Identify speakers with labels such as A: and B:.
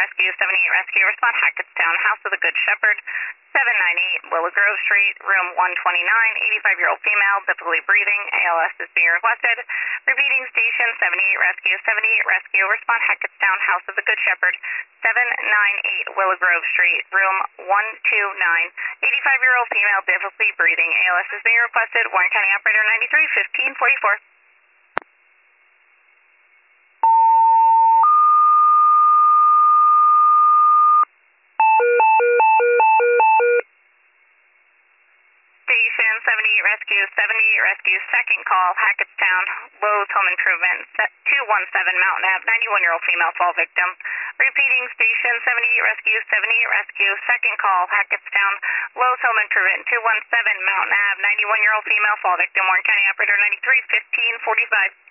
A: Rescue, 78 Rescue, respond Hackettstown, House of the Good Shepherd, 798 Willow Grove Street, room 129, 85-year-old female, difficulty breathing, ALS is being requested. Repeating, station 78 Rescue, 78 Rescue, respond Hackettstown, House of the Good Shepherd, 798 Willow Grove Street, room 129, 85-year-old female, difficulty breathing, ALS is being requested. Warren County Operator 93, 1544. Station 78 Rescue, 78 Rescue, second call, Hackettstown, Lowe's Home Improvement, 217 Mountain Ave, 91-year-old female, fall victim. Repeating, station 78 Rescue, 78 Rescue, second call, Hackettstown, Lowe's Home Improvement, 217 Mountain Ave, 91-year-old female, fall victim. Warren County Operator 93, 1545.